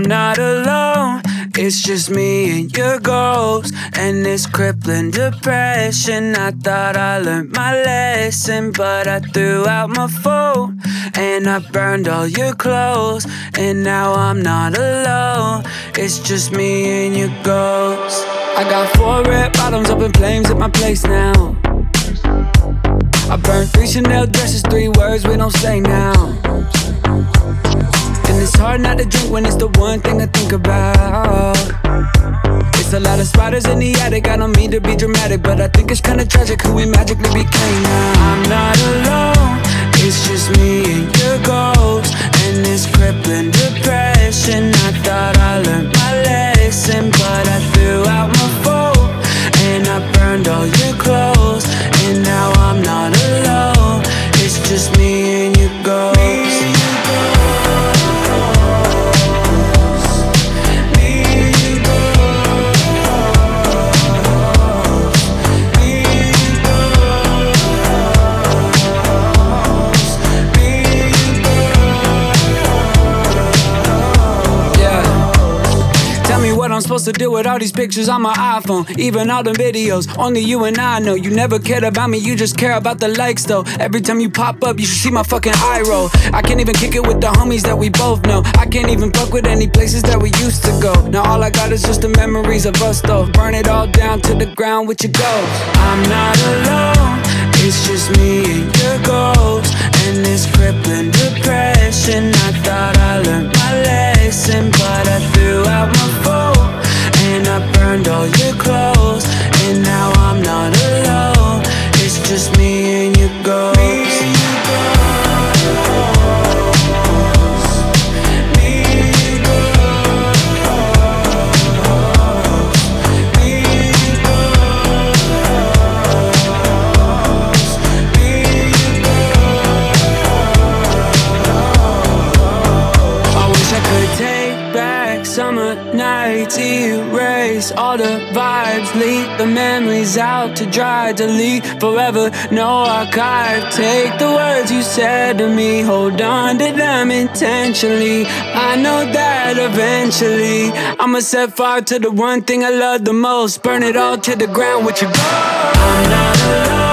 not alone. It's just me and your ghost and this crippling depression. I thought I learned my lesson, but I threw out my phone and I burned all your clothes, and now I'm not alone. It's just me and your ghost. I got 4 red bottoms up in flames at my place now. I burned 3 Chanel dresses, 3 words we don't say now. And it's hard not to drink when it's the one thing I think about. It's a lot of spiders in the attic, I don't mean to be dramatic, but I think it's kinda tragic who we magically became now. I'm not alone, it's just me and your ghost and this crippling depression. I thought I learned my lesson, but I threw out my phone and I burned all your clothes, and now I'm not alone. It's just me and your ghost. I'm supposed to do with all these pictures on my iPhone, even all the videos. Only you and I know. You never cared about me, you just care about the likes though. Every time you pop up, you should see my fucking eye roll. I can't even kick it with the homies that we both know. I can't even fuck with any places that we used to go. Now all I got is just the memories of us though. Burn it all down to the ground with your ghost. I'm not alone, it's just me and your ghost and this crippling depression. I thought I learned my lesson, but I threw out my phone and I burned all your clothes, and now I'm not alone. It's just me and your ghost. Summer nights, erase all the vibes, leave the memories out to dry, delete forever, no archive. Take the words you said to me, hold on to them intentionally. I know that eventually I'ma set fire to the one thing I love the most, burn it all to the ground with your ghost. I'm not alone.